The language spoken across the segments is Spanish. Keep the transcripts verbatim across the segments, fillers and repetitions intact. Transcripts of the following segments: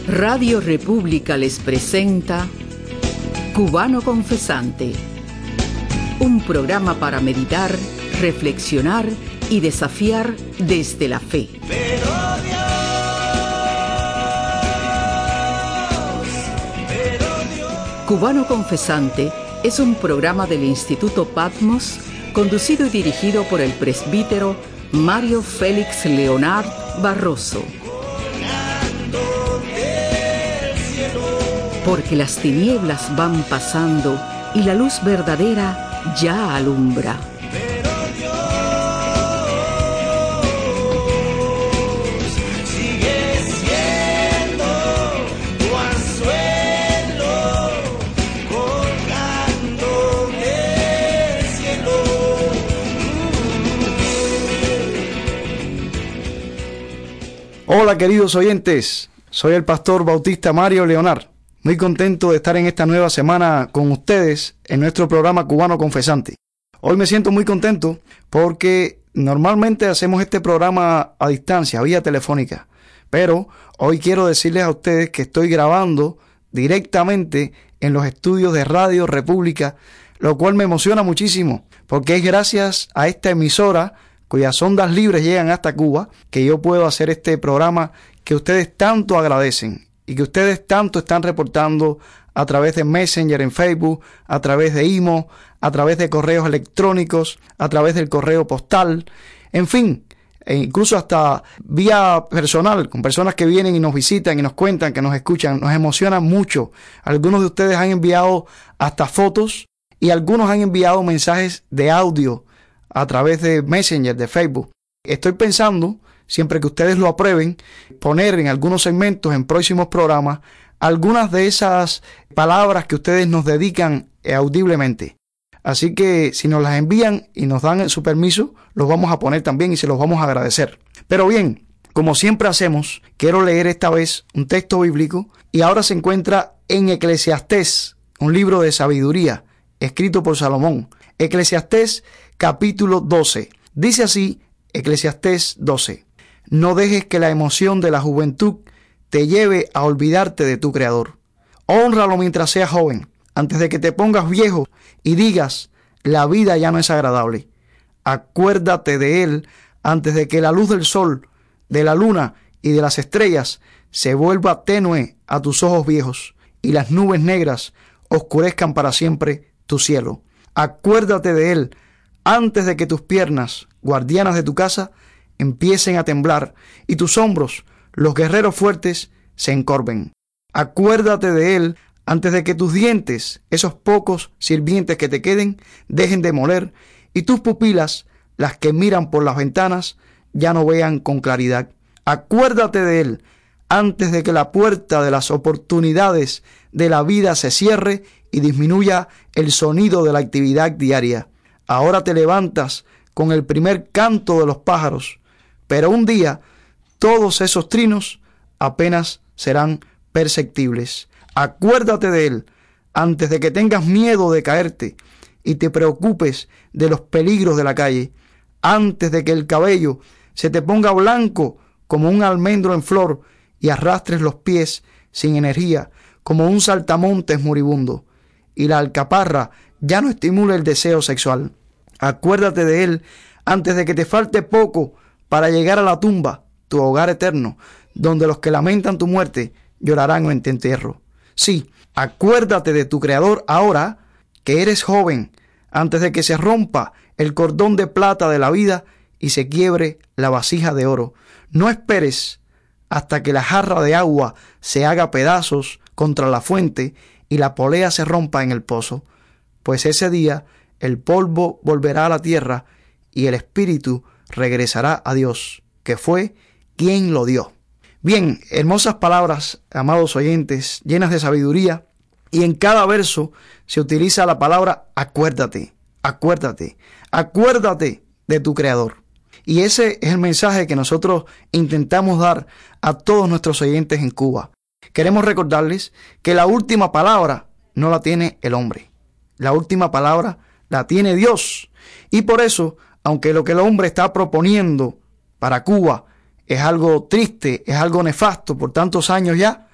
Radio República les presenta Cubano Confesante, un programa para meditar, reflexionar y desafiar desde la fe. Pero Dios, pero Dios. Cubano Confesante es un programa del Instituto Patmos, conducido y dirigido por el presbítero Mario Félix Leonard Barroso. Porque las tinieblas van pasando y la luz verdadera ya alumbra. Pero Dios sigue siendo tu anzuelo colgando del cielo. Hola queridos oyentes, soy el pastor bautista Mario Leonard. Muy contento de estar en esta nueva semana con ustedes en nuestro programa Cubano Confesante. Hoy me siento muy contento porque normalmente hacemos este programa a distancia, vía telefónica. Pero hoy quiero decirles a ustedes que estoy grabando directamente en los estudios de Radio República, lo cual me emociona muchísimo porque es gracias a esta emisora cuyas ondas libres llegan hasta Cuba que yo puedo hacer este programa que ustedes tanto agradecen. Y que ustedes tanto están reportando a través de Messenger en Facebook, a través de Imo, a través de correos electrónicos, a través del correo postal, en fin, e incluso hasta vía personal, con personas que vienen y nos visitan y nos cuentan, que nos escuchan, nos emocionan mucho. Algunos de ustedes han enviado hasta fotos y algunos han enviado mensajes de audio a través de Messenger, de Facebook. Estoy pensando, siempre que ustedes lo aprueben, poner en algunos segmentos, en próximos programas, algunas de esas palabras que ustedes nos dedican audiblemente. Así que si nos las envían y nos dan su permiso, los vamos a poner también y se los vamos a agradecer. Pero bien, como siempre hacemos, quiero leer esta vez un texto bíblico y ahora se encuentra en Eclesiastés, un libro de sabiduría escrito por Salomón. Eclesiastés capítulo doce. Dice así Eclesiastés doce. No dejes que la emoción de la juventud te lleve a olvidarte de tu Creador. Hónralo mientras seas joven, antes de que te pongas viejo y digas, la vida ya no es agradable. Acuérdate de Él antes de que la luz del sol, de la luna y de las estrellas se vuelva tenue a tus ojos viejos y las nubes negras oscurezcan para siempre tu cielo. Acuérdate de Él antes de que tus piernas, guardianas de tu casa, empiecen a temblar y tus hombros, los guerreros fuertes, se encorven. Acuérdate de Él antes de que tus dientes, esos pocos sirvientes que te queden, dejen de moler y tus pupilas, las que miran por las ventanas, ya no vean con claridad. Acuérdate de Él antes de que la puerta de las oportunidades de la vida se cierre y disminuya el sonido de la actividad diaria. Ahora te levantas con el primer canto de los pájaros, pero un día todos esos trinos apenas serán perceptibles. Acuérdate de Él antes de que tengas miedo de caerte y te preocupes de los peligros de la calle, antes de que el cabello se te ponga blanco como un almendro en flor y arrastres los pies sin energía como un saltamontes moribundo y la alcaparra ya no estimule el deseo sexual. Acuérdate de Él antes de que te falte poco para llegar a la tumba, tu hogar eterno, donde los que lamentan tu muerte llorarán en tu entierro. Sí, acuérdate de tu Creador ahora que eres joven, antes de que se rompa el cordón de plata de la vida y se quiebre la vasija de oro. No esperes hasta que la jarra de agua se haga pedazos contra la fuente y la polea se rompa en el pozo, pues ese día el polvo volverá a la tierra y el espíritu regresará a Dios, que fue quien lo dio. Bien, hermosas palabras, amados oyentes, llenas de sabiduría, y en cada verso se utiliza la palabra acuérdate, acuérdate, acuérdate de tu Creador. Y ese es el mensaje que nosotros intentamos dar a todos nuestros oyentes en Cuba. Queremos recordarles que la última palabra no la tiene el hombre. La última palabra la tiene Dios. Y por eso, aunque lo que el hombre está proponiendo para Cuba es algo triste, es algo nefasto por tantos años ya,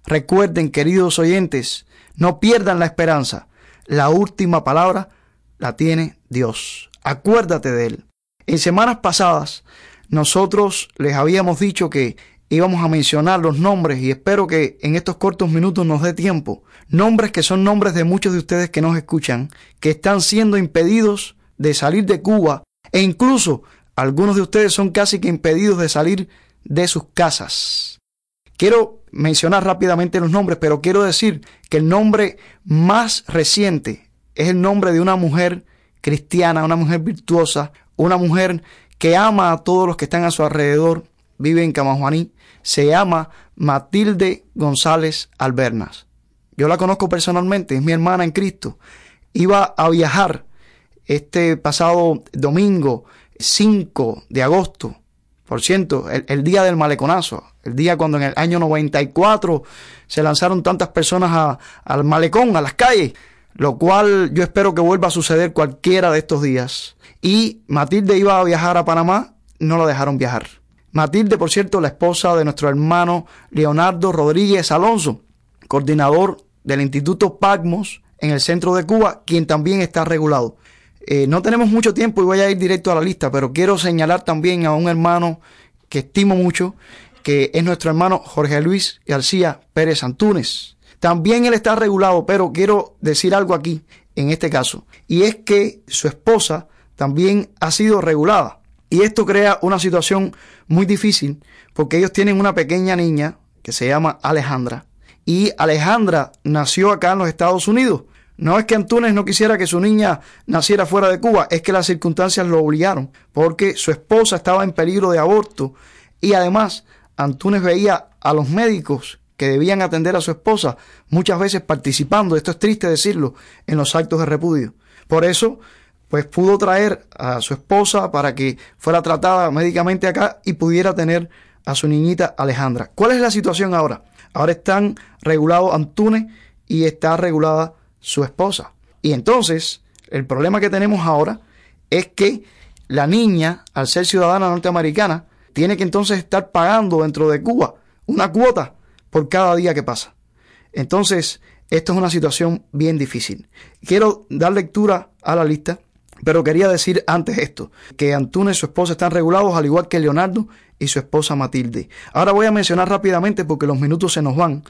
Recuerden, queridos oyentes, no pierdan la esperanza. La última palabra la tiene Dios. Acuérdate de Él. En semanas pasadas, nosotros les habíamos dicho que íbamos a mencionar los nombres y espero que en estos cortos minutos nos dé tiempo. Nombres que son nombres de muchos de ustedes que nos escuchan, que están siendo impedidos de salir de Cuba e incluso algunos de ustedes son casi que impedidos de salir de sus casas. Quiero mencionar rápidamente los nombres, pero quiero decir que el nombre más reciente es el nombre de una mujer cristiana, una mujer virtuosa, una mujer que ama a todos los que están a su alrededor, vive en Camajuaní, se llama Matilde González Albernas. Yo la conozco personalmente, es mi hermana en Cristo. Iba a viajar este pasado domingo cinco de agosto, por cierto, el, el día del maleconazo, el día cuando en el año noventa y cuatro se lanzaron tantas personas a, al malecón, a las calles, lo cual yo espero que vuelva a suceder cualquiera de estos días. Y Matilde iba a viajar a Panamá, no la dejaron viajar. Matilde, por cierto, la esposa de nuestro hermano Leonardo Rodríguez Alonso, coordinador del Instituto Patmos en el centro de Cuba, quien también está regulado. Eh, no tenemos mucho tiempo y voy a ir directo a la lista, pero quiero señalar también a un hermano que estimo mucho, que es nuestro hermano Jorge Luis García Pérez Antúnez. También él está regulado, pero quiero decir algo aquí, en este caso, y es que su esposa también ha sido regulada. Y esto crea una situación muy difícil, porque ellos tienen una pequeña niña que se llama Alejandra, y Alejandra nació acá en los Estados Unidos. No es que Antúnez no quisiera que su niña naciera fuera de Cuba, es que las circunstancias lo obligaron, porque su esposa estaba en peligro de aborto y además Antúnez veía a los médicos que debían atender a su esposa muchas veces participando, esto es triste decirlo, en los actos de repudio. Por eso, pues pudo traer a su esposa para que fuera tratada médicamente acá y pudiera tener a su niñita Alejandra. ¿Cuál es la situación ahora? Ahora están regulados Antúnez y está regulada su esposa. Y entonces, el problema que tenemos ahora es que la niña, al ser ciudadana norteamericana, tiene que entonces estar pagando dentro de Cuba una cuota por cada día que pasa. Entonces, esto es una situación bien difícil. Quiero dar lectura a la lista, pero quería decir antes esto, que Antúnez y su esposa están regulados, al igual que Leonardo y su esposa Matilde. Ahora voy a mencionar rápidamente, porque los minutos se nos van,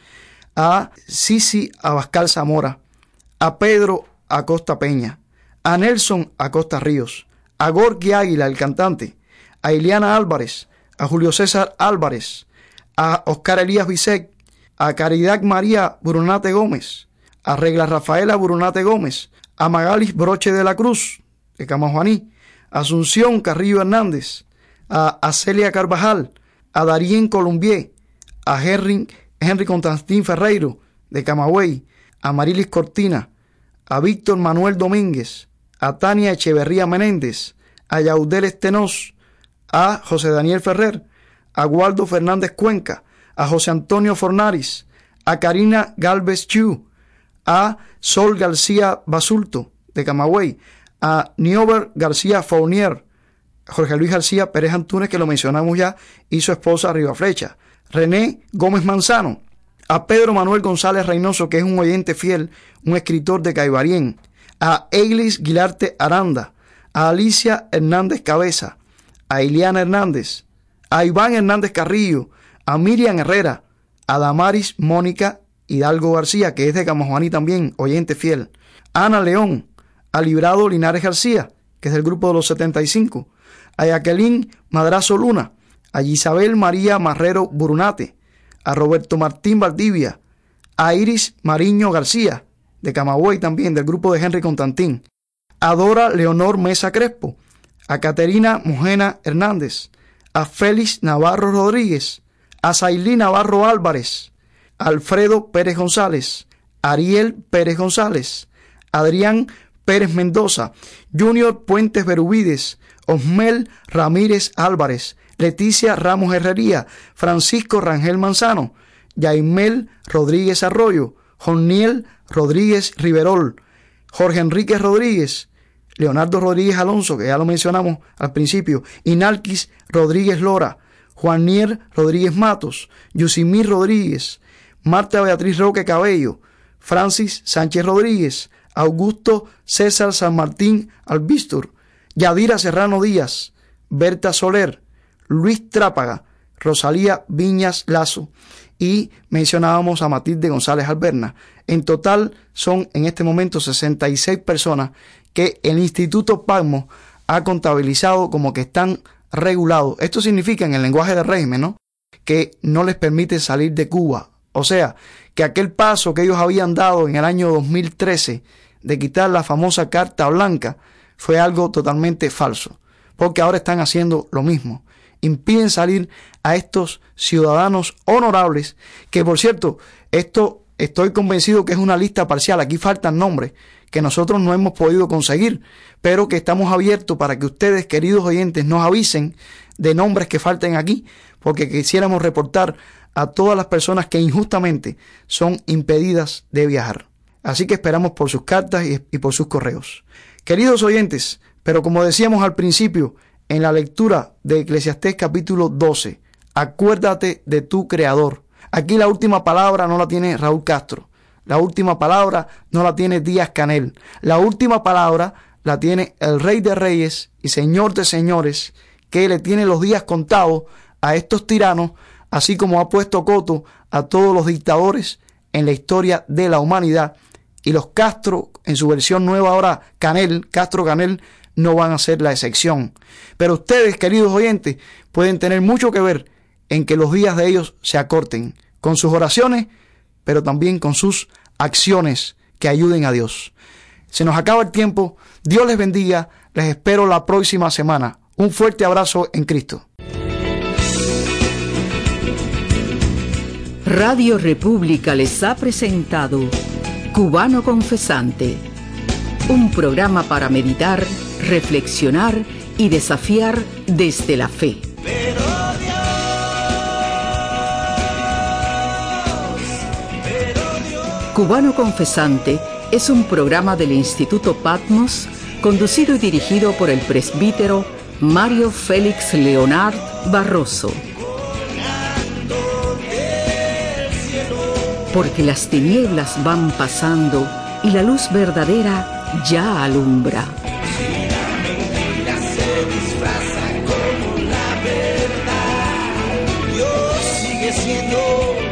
a Sisi Abascal Zamora, a Pedro Acosta Peña, a Nelson Acosta Ríos, a Gorky Águila, el cantante, a Ileana Álvarez, a Julio César Álvarez, a Oscar Elías Bisek, a Caridad María Brunate Gómez, a Regla Rafaela Brunate Gómez, a Magalis Broche de la Cruz, de Camajuaní, a Asunción Carrillo Hernández, a Acelia Carvajal, a Darien Colombier, a Henry, Henry Constantín Ferreiro, de Camagüey, a Marilis Cortina, a Víctor Manuel Domínguez, a Tania Echeverría Menéndez, a Yaudel Estenós, a José Daniel Ferrer, a Waldo Fernández Cuenca, a José Antonio Fornaris, a Karina Galvez Chu, a Sol García Basulto, de Camagüey, a Niober García Fournier, a Jorge Luis García Pérez Antúnez, que lo mencionamos ya, y su esposa Rivaflecha, René Gómez Manzano, a Pedro Manuel González Reynoso, que es un oyente fiel, un escritor de Caibarien, a Eilis Guilarte Aranda, a Alicia Hernández Cabeza, a Ileana Hernández, a Iván Hernández Carrillo, a Miriam Herrera, a Damaris Mónica Hidalgo García, que es de Camajuaní también, oyente fiel, a Ana León, a Librado Linares García, que es del grupo de los setenta y cinco, a Jacqueline Madrazo Luna, a Isabel María Marrero Brunate, a Roberto Martín Valdivia, a Iris Mariño García, de Camagüey también, del grupo de Henry Constantín, a Dora Leonor Mesa Crespo, a Caterina Mujena Hernández, a Félix Navarro Rodríguez, a Sailí Navarro Álvarez, a Alfredo Pérez González, a Ariel Pérez González, a Adrián Pérez Mendoza, Junior Puentes Berubides, Osmel Ramírez Álvarez, Leticia Ramos Herrería, Francisco Rangel Manzano, Yaimel Rodríguez Arroyo, Joniel Rodríguez Riverol, Jorge Enrique Rodríguez, Leonardo Rodríguez Alonso, que ya lo mencionamos al principio, Inalquis Rodríguez Lora, Juanier Rodríguez Matos, Yusimir Rodríguez, Marta Beatriz Roque Cabello, Francis Sánchez Rodríguez, Augusto César San Martín Albistur, Yadira Serrano Díaz, Berta Soler, Luis Trápaga, Rosalía Viñas Lazo y mencionábamos a Matilde González Alberna. En total son en este momento sesenta y seis personas que el Instituto Patmos ha contabilizado como que están regulados. Esto significa en el lenguaje del régimen, ¿no?, que no les permite salir de Cuba. O sea, que aquel paso que ellos habían dado en el año dos mil trece de quitar la famosa Carta Blanca fue algo totalmente falso, porque ahora están haciendo lo mismo. Impiden salir a estos ciudadanos honorables, que por cierto, esto estoy convencido que es una lista parcial. Aquí faltan nombres que nosotros no hemos podido conseguir, pero que estamos abiertos para que ustedes, queridos oyentes, nos avisen de nombres que falten aquí, porque quisiéramos reportar a todas las personas que injustamente son impedidas de viajar. Así que esperamos por sus cartas y, y por sus correos. Queridos oyentes, pero como decíamos al principio, en la lectura de Eclesiastés capítulo doce, acuérdate de tu Creador. Aquí la última palabra no la tiene Raúl Castro. La última palabra no la tiene Díaz Canel. La última palabra la tiene el Rey de Reyes y Señor de Señores, que le tiene los días contados a estos tiranos, así como ha puesto coto a todos los dictadores en la historia de la humanidad. Y los Castro, en su versión nueva ahora, Canel, Castro Canel, no van a ser la excepción. Pero ustedes, queridos oyentes, pueden tener mucho que ver en que los días de ellos se acorten, con sus oraciones, pero también con sus acciones que ayuden a Dios. Se nos acaba el tiempo. Dios les bendiga. Les espero la próxima semana. Un fuerte abrazo en Cristo. Radio República les ha presentado Cubano Confesante, un programa para meditar, reflexionar y desafiar desde la fe. Pero Dios, pero Dios. Cubano Confesante es un programa del Instituto Patmos, conducido y dirigido por el presbítero Mario Félix Leonard Barroso. Porque las tinieblas van pasando y la luz verdadera ya alumbra. Si la mentira se disfraza como la verdad, Dios sigue siendo